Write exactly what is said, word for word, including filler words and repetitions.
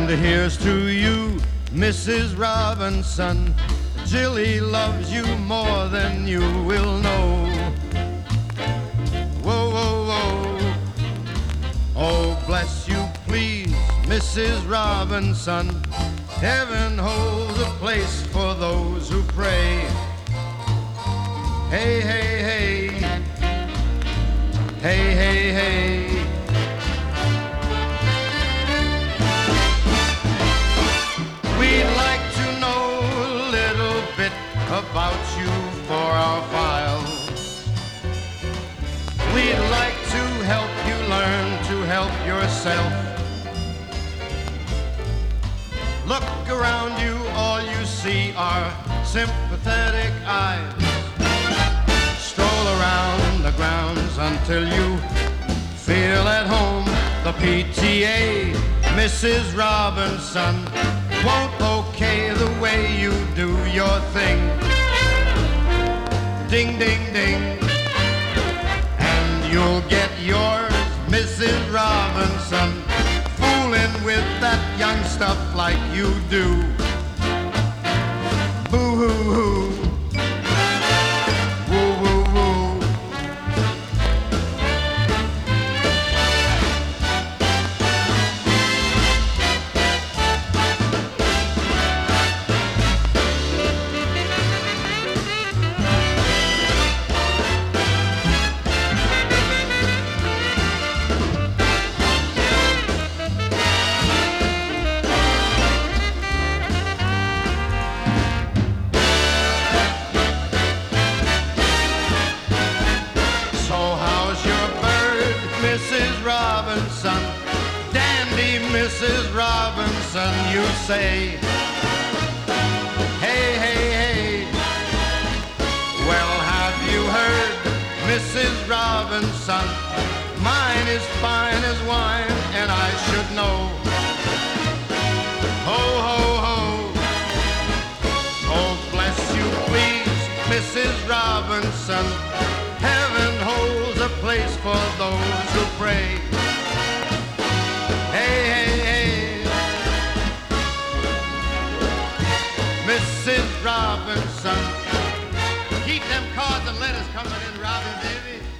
And here's to you, Missus Robinson. Jilly loves you more than you will know. Whoa, whoa, whoa. Oh, bless you, please, Missus Robinson. Heaven holds a place for those who pray. Hey, hey, hey. Hey, hey, hey. We'd like to know a little bit about you for our files. We'd like to help you learn to help yourself. Look around you, all you see are sympathetic eyes. Stroll around the grounds until you feel at home. The P T A, Missus Robinson, won't okay the way you do your thing. Ding, ding, ding. And you'll get yours, Missus Robinson, fooling with that young stuff like you do. Boo-hoo-hoo. Missus Robinson, dandy Missus Robinson, you say. Hey, hey, hey. Well, have you heard, Missus Robinson? Mine is fine as wine, and I should know. Ho, ho, ho. Oh, bless you, please, Missus Robinson. Heaven holds a place for those who pray. Hey, hey, hey. Missus Robinson, keep them cards and letters coming in, Robin, baby.